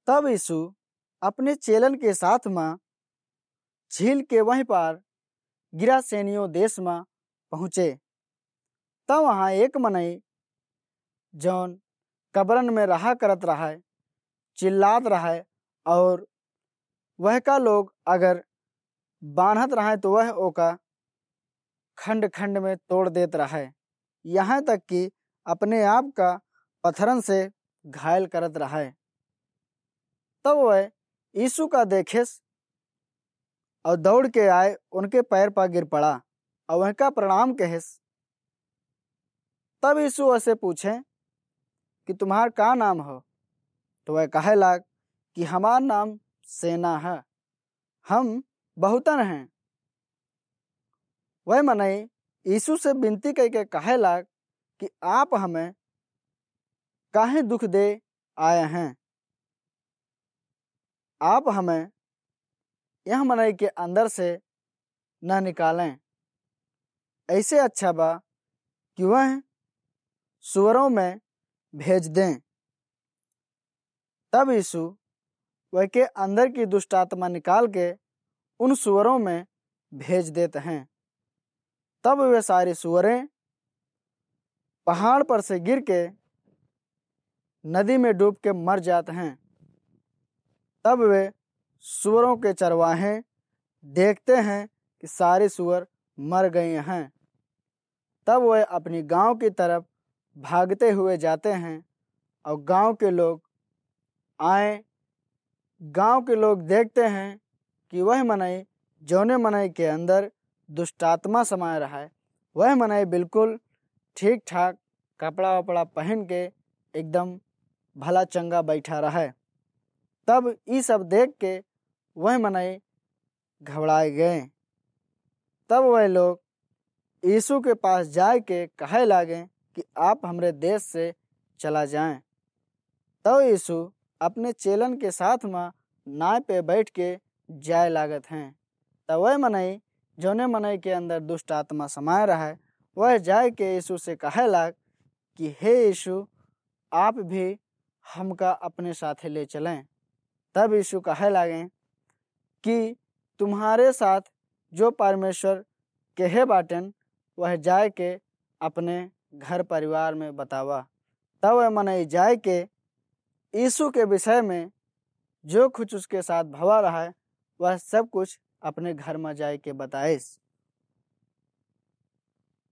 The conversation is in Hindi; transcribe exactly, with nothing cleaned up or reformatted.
तब यीशु अपने चेलन के साथ में झील के वहीं पार गिरासेनियों देश में पहुँचे। तब वहाँ एक मनई जौन कब्रन में रहा करत रहा है चिल्लात रहा है, और वह का लोग अगर बांधत रहा तो वह ओका खंड खंड में तोड़ देत रहा है, यहाँ तक कि अपने आप का पत्थरन से घायल करत रहा है। तब वह यीशु का देखेस और दौड़ के आए, उनके पैर पर गिर पड़ा और वह का प्रणाम कहेस। तब यीशु ऐसे पूछे कि तुम्हार का नाम हो? तो वह कहे लाग कि हमार नाम सेना है, हम बहुतन हैं। वह मनई यीशु से विनती करके कहे लाग कि आप हमें काहे दुख दे आए हैं? आप हमें यह मनई के अंदर से न निकालें। ऐसे अच्छा बा कि वह सुअरों में भेज दें। तब यीशु वह के अंदर की दुष्ट आत्मा निकाल के उन सुअरों में भेज देते हैं। तब वे सारी सुअरें पहाड़ पर से गिर के नदी में डूब के मर जाते हैं। तब वे सुअरों के चरवाहे देखते हैं कि सारे सुअर मर गए हैं। तब वे अपनी गांव की तरफ भागते हुए जाते हैं, और गांव के लोग आए। गांव के लोग देखते हैं कि वह मनई जौने मनई के अंदर दुष्टात्मा समाये रहा है, वह मनई बिल्कुल ठीक ठाक कपड़ा वपड़ा पहन के एकदम भला चंगा बैठा रहा है। तब ये सब देख के वह मनई घबराए गए। तब वह लोग यीशु के पास जाए के कहे लागे कि आप हमरे देश से चला जाएं। तब यीशु अपने चेलन के साथ में नाव पे बैठ के जाए लागत हैं। तब वह मनई जौने मनई के अंदर दुष्ट आत्मा समाये रहा है, वह जाए के यीशु से कहे लाग कि हे यीशु, आप भी हमका अपने साथे ले चलें। तब यीशु कहे लागे कि तुम्हारे साथ जो परमेश्वर कहे बाटन वह जाए के अपने घर परिवार में बतावा। तब वह मनई जाए के यीशु के विषय में जो कुछ उसके साथ भवा रहा है, वह सब कुछ अपने घर में जाए के बताइस।